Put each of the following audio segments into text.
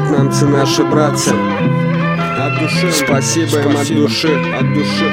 Вьетнамцы наши братцы, от души, спасибо им от души, от души.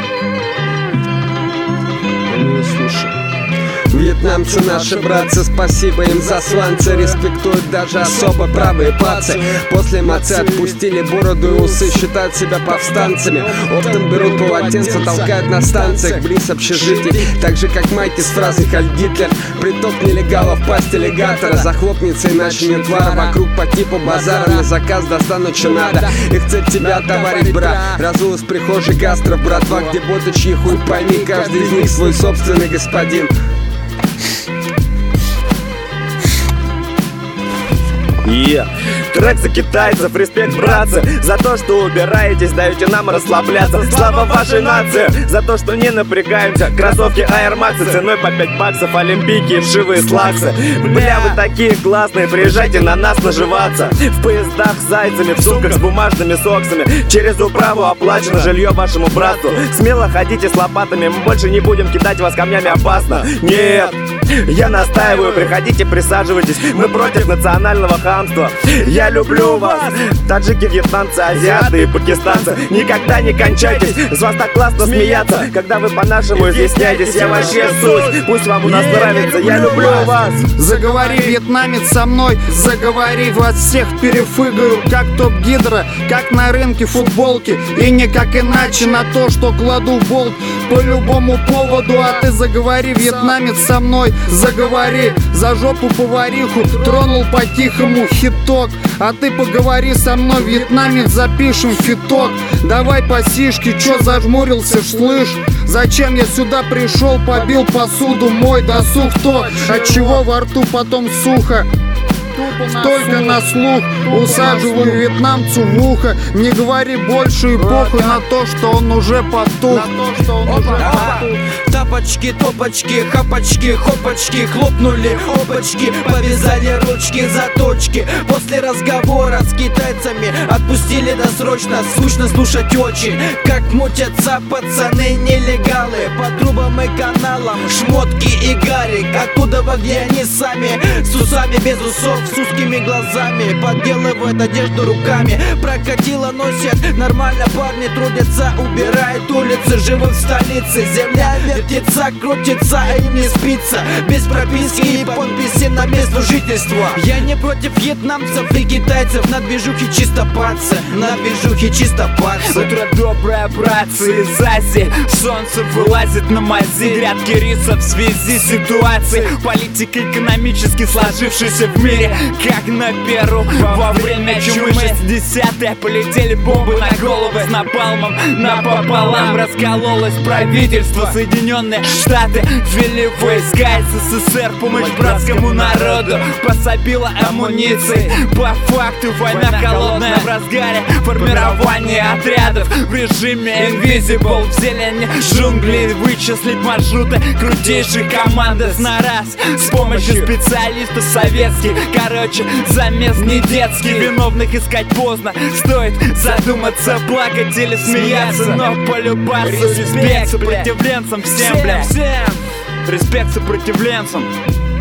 Они услышат. Вьетнамцы наши братцы, спасибо им за сланцы. Респектуют даже особо правые пацы. После мацы отпустили бороду и усы, считают себя повстанцами. Оптом берут полотенца, толкают на станциях близ общежитий. Так же как майки с фразой «Хайль Гитлер». Приток нелегалов, пасть аллигатора захлопнется, иначе нет вара. Вокруг по типу базара, на заказ достану че надо. Их цель тебя товарить, брат. Разул из прихожей гастро, братва, где боты, чьи хуй пойми. Каждый из них свой собственный господин. Трек за китайцев, респект, братцы, за то, что убираетесь, даете нам расслабляться. Слава вашей нации, за то, что не напрягаемся. Кроссовки Air Max ценой по 5 баксов, олимпийки и вшивые слаксы. Бля, вы такие классные, приезжайте на нас наживаться. В поездах с зайцами, в сумках с бумажными соксами. Через управу оплачено жилье вашему брату. Смело ходите с лопатами, мы больше не будем кидать вас камнями, опасно. Нет! Я настаиваю, приходите, присаживайтесь. Мы против национального хамства. Я люблю вас, таджики, вьетнамцы, азиаты и пакистанцы. Никогда не кончайтесь, с вас так классно смеяться. Когда вы по-нашему изъясняетесь, я вообще суть. Пусть вам у нас нравится, я люблю вас. Заговори, вьетнамец, со мной, заговори. Вас всех перефыгаю, как топ-гидро, как на рынке футболки. И никак иначе на то, что кладу болт по любому поводу. А ты заговори, вьетнамец, со мной, заговори. За жопу повариху тронул по-тихому хиток. А ты поговори со мной, вьетнамец, запишем фиток. Давай по сишке, чё зажмурился, слышь? Зачем я сюда пришел, побил посуду, мой досуг то, отчего во рту потом сухо. Только на слух усаживаю вьетнамцу в ухо. Не говори больше и похуй на то, что он уже потух. Тапочки, топочки, хапочки, хопочки, хлопнули опачки, повязали ручки, заточки. После разговора с китайцами отпустили досрочно. Скучно слушать очень, как мутятся пацаны нелегалы по трубам и каналам, шмотки и гарик. Оттуда где они сами, с усами без усов, с узкими глазами, подделывают одежду руками. Прокатило носят, нормально парни трудятся, убирают улицы, живут в столице. Земля вертится, крутится, а им не спится. Без прописки и подписи на место жительства. Я не против вьетнамцев и китайцев, на движухе чисто пацы, на движухе чисто пацы. Утро доброе, братцы из Азии. Солнце вылазит на мази, грядки риса в связи с ситуацией политикой экономически сложившейся в мире. Как на Перу во время чумы 60-е полетели бомбы на головы с напалмом напополам. Раскололось правительство, Соединенные Штаты ввели войска СССР, помощь братскому народу пособила амуницией. По факту война холодная в разгаре, формирование отрядов в режиме Invisible. В зелени джунглей вычислить маршруты крутейших команды на раз с помощью специалистов советских. Короче, замес не детский, виновных искать поздно. Стоит задуматься, плакать или смеяться, но полюбаться. Респект сопротивленцам всем, бля. Респект сопротивленцам.